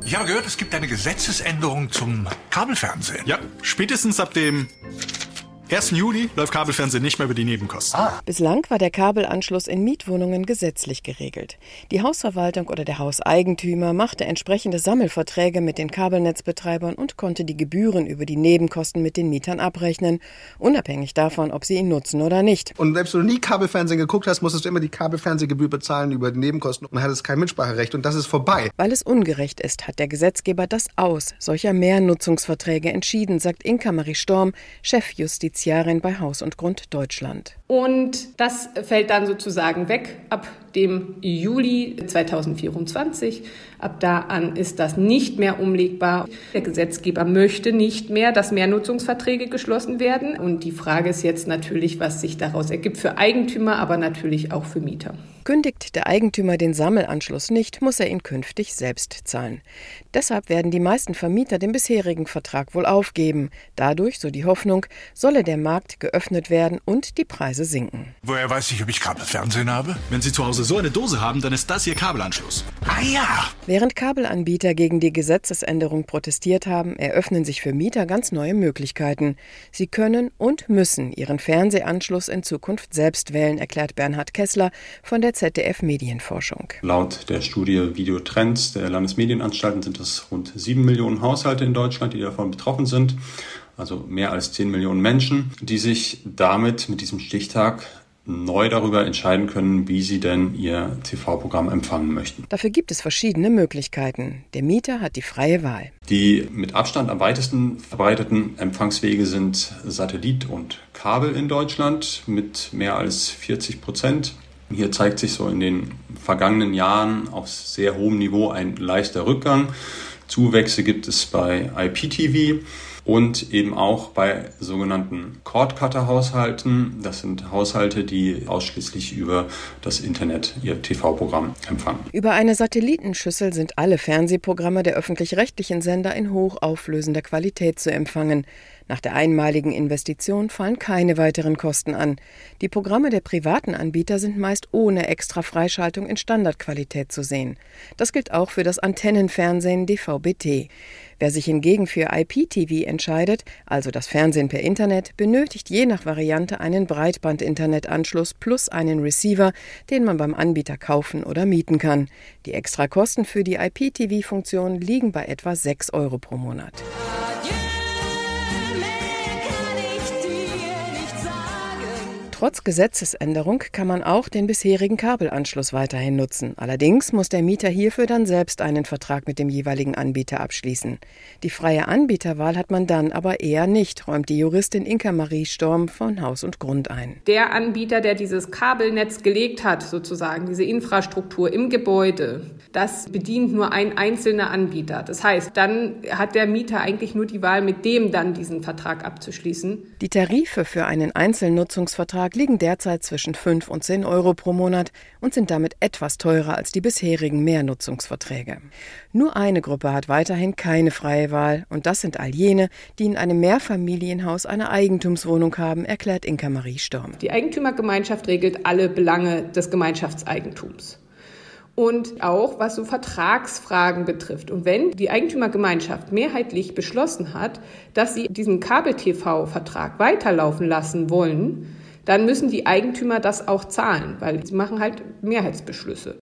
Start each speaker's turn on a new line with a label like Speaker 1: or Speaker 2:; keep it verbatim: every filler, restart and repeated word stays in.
Speaker 1: Ich habe gehört, es gibt eine Gesetzesänderung zum Kabelfernsehen.
Speaker 2: Ja, spätestens ab dem ersten Juli läuft Kabelfernsehen nicht mehr über die Nebenkosten.
Speaker 3: Ah. Bislang war der Kabelanschluss in Mietwohnungen gesetzlich geregelt. Die Hausverwaltung oder der Hauseigentümer machte entsprechende Sammelverträge mit den Kabelnetzbetreibern und konnte die Gebühren über die Nebenkosten mit den Mietern abrechnen, unabhängig davon, ob sie ihn nutzen oder nicht.
Speaker 4: Und selbst wenn du nie Kabelfernsehen geguckt hast, musstest du immer die Kabelfernsehgebühr bezahlen über die Nebenkosten und hattest kein Mitspracherecht und das ist vorbei.
Speaker 3: Weil es ungerecht ist, hat der Gesetzgeber das Aus solcher Mehrnutzungsverträge entschieden, sagt Inka Marie Storm, Chefjustiziarin bei Haus und Grund Deutschland.
Speaker 5: Und das fällt dann sozusagen weg ab dem Juli zweitausendvierundzwanzig. Ab da an ist das nicht mehr umlegbar. Der Gesetzgeber möchte nicht mehr, dass Mehrnutzungsverträge geschlossen werden. Und die Frage ist jetzt natürlich, was sich daraus ergibt für Eigentümer, aber natürlich auch für Mieter.
Speaker 3: Kündigt der Eigentümer den Sammelanschluss nicht, muss er ihn künftig selbst zahlen. Deshalb werden die meisten Vermieter den bisherigen Vertrag wohl aufgeben. Dadurch, so die Hoffnung, solle der Markt geöffnet werden und die Preise sinken.
Speaker 1: Woher weiß ich, ob ich Kabelfernsehen habe?
Speaker 2: Wenn Sie zu Hause so eine Dose haben, dann ist das Ihr Kabelanschluss.
Speaker 1: Ah ja!
Speaker 3: Während Kabelanbieter gegen die Gesetzesänderung protestiert haben, eröffnen sich für Mieter ganz neue Möglichkeiten. Sie können und müssen ihren Fernsehanschluss in Zukunft selbst wählen, erklärt Bernhard Kessler von der Z D F-Medienforschung.
Speaker 6: Laut der Studie Videotrends der Landesmedienanstalten sind es rund sieben Millionen Haushalte in Deutschland, die davon betroffen sind. Also mehr als zehn Millionen Menschen, die sich damit mit diesem Stichtag neu darüber entscheiden können, wie sie denn ihr T V-Programm empfangen möchten.
Speaker 3: Dafür gibt es verschiedene Möglichkeiten. Der Mieter hat die freie Wahl.
Speaker 6: Die mit Abstand am weitesten verbreiteten Empfangswege sind Satellit und Kabel in Deutschland mit mehr als vierzig Prozent. Hier zeigt sich so in den vergangenen Jahren auf sehr hohem Niveau ein leichter Rückgang. Zuwächse gibt es bei I P T V und eben auch bei sogenannten Cord-Cutter-Haushalten. Das sind Haushalte, die ausschließlich über das Internet ihr T V-Programm empfangen.
Speaker 3: Über eine Satellitenschüssel sind alle Fernsehprogramme der öffentlich-rechtlichen Sender in hochauflösender Qualität zu empfangen. Nach der einmaligen Investition fallen keine weiteren Kosten an. Die Programme der privaten Anbieter sind meist ohne extra Freischaltung in Standardqualität zu sehen. Das gilt auch für das Antennenfernsehen D V B T. Wer sich hingegen für I P T V entscheidet, also das Fernsehen per Internet, benötigt je nach Variante einen Breitband-Internetanschluss plus einen Receiver, den man beim Anbieter kaufen oder mieten kann. Die Extrakosten für die I P T V-Funktion liegen bei etwa sechs Euro pro Monat. Trotz Gesetzesänderung kann man auch den bisherigen Kabelanschluss weiterhin nutzen. Allerdings muss der Mieter hierfür dann selbst einen Vertrag mit dem jeweiligen Anbieter abschließen. Die freie Anbieterwahl hat man dann aber eher nicht, räumt die Juristin Inka Marie Storm von Haus und Grund ein.
Speaker 5: Der Anbieter, der dieses Kabelnetz gelegt hat, sozusagen diese Infrastruktur im Gebäude, das bedient nur ein einzelner Anbieter. Das heißt, dann hat der Mieter eigentlich nur die Wahl, mit dem dann diesen Vertrag abzuschließen.
Speaker 3: Die Tarife für einen Einzelnutzungsvertrag liegen derzeit zwischen fünf und zehn Euro pro Monat und sind damit etwas teurer als die bisherigen Mehrnutzungsverträge. Nur eine Gruppe hat weiterhin keine freie Wahl und das sind all jene, die in einem Mehrfamilienhaus eine Eigentumswohnung haben, erklärt Inka Marie Storm.
Speaker 5: Die Eigentümergemeinschaft regelt alle Belange des Gemeinschaftseigentums. Und auch was so Vertragsfragen betrifft. Und wenn die Eigentümergemeinschaft mehrheitlich beschlossen hat, dass sie diesen Kabel-T V-Vertrag weiterlaufen lassen wollen, dann müssen die Eigentümer das auch zahlen, weil sie machen halt Mehrheitsbeschlüsse.